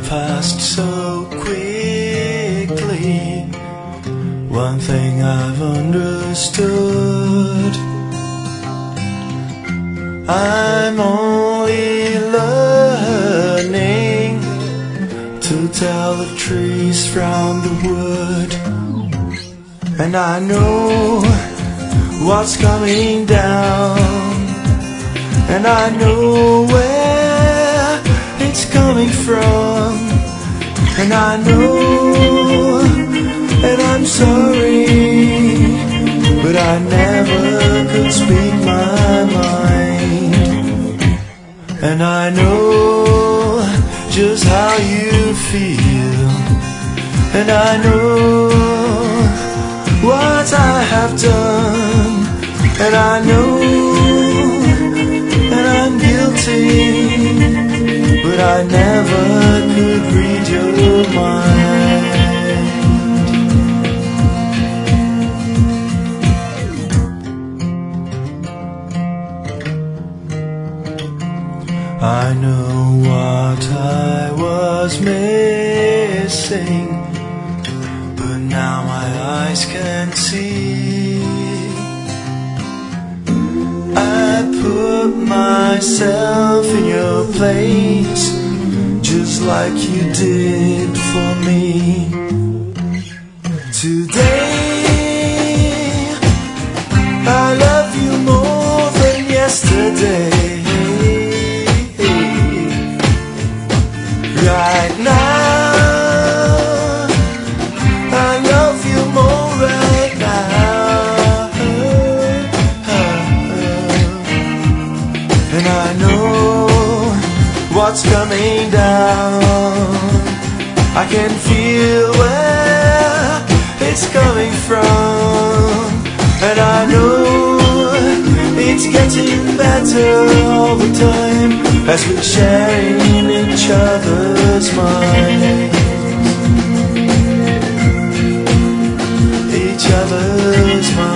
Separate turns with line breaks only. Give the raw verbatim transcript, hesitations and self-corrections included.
passed so quickly. One thing I've understood, I'm only learning to tell the trees from the wood. And I know what's coming down, and I know where it's coming from. And I know, and I'm sorry, but I never could speak my mind. And I know just how you feel, and I know what I have done, and I know, and I'm guilty, but I never could read your mind. I know what I was missing, but now my eyes can see. I put myself in your place, just like you did for me. Today, I love you more than yesterday. Right now, I love you more right now. And I know what's coming down. I can feel where it's coming from. And I know it's getting better all the time, as we're sharing each other's minds. Each other's minds.